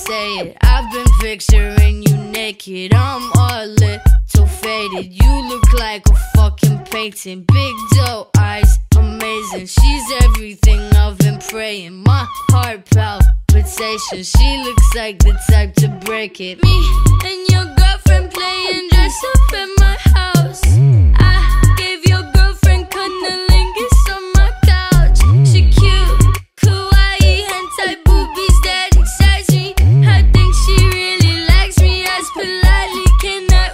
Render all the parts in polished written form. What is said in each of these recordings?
say it. I've been picturing you naked. I'm all lit, so faded. You look like a fucking painting. Big doe eyes, amazing. She's everything I've been praying. My heart palpitation. She looks like the type to break it. Me and your girlfriend playing dress up at my house. I gave your girlfriend cunnilingus on my couch. She cute, kawaii, hentai boobies that excites me. I think she really likes me. As politely can I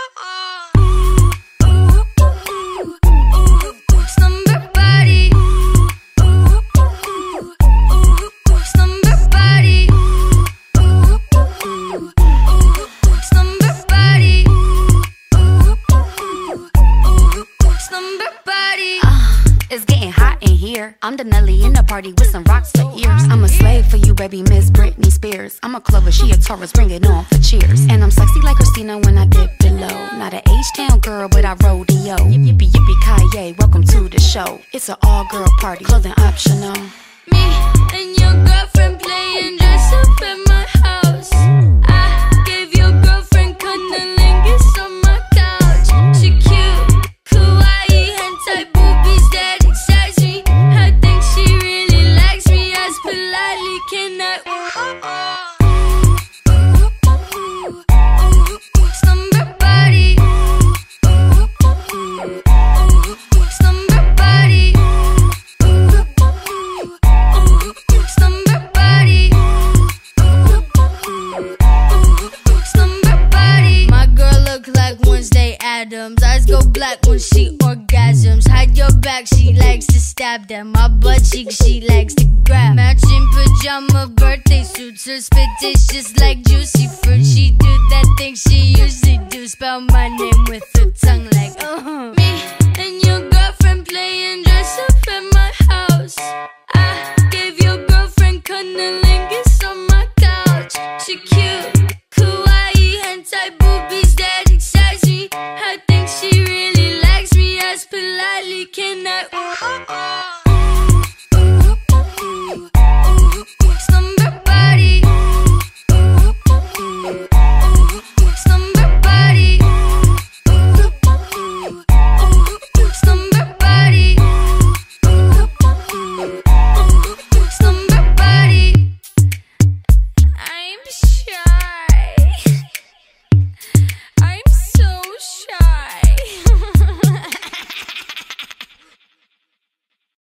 slumber body, slumber body, slumber body, slumber body. It's getting hot in here. I'm the Nelly in the party with some rocks for ears. I'm a slave for you, baby, Miss Britney Spears. I'm a Clover, she a Taurus, bring it on for cheers. And I'm sexy like Christina when I dip below. Not an H-Town girl, but I rodeo. Yippee yippee Kaye, welcome to the show. It's an all-girl party, clothing optional. Me and your girlfriend playing dress up at my house. I gave your girlfriend cunnilingus on my couch. She cute, kawaii, hentai boobies that excites me. I think she really likes me. As politely can I slumber body, slumber body, slumber body, slumber body. My girl look like Wednesday Addams. Eyes go black when she orgasms. Hide your back, she likes to stab them. My butt cheek, she likes to grab. Matching pajama birthday suits. Her spit tastes just like juicy fruit. She do that thing she usually do. Spell my name with her tongue like Me and your girlfriend playing dress up at my house. I gave your girlfriend cunnilingus on my couch. She cute, kawaii, hentai boobies that excites me. I think she really likes me. As politely can I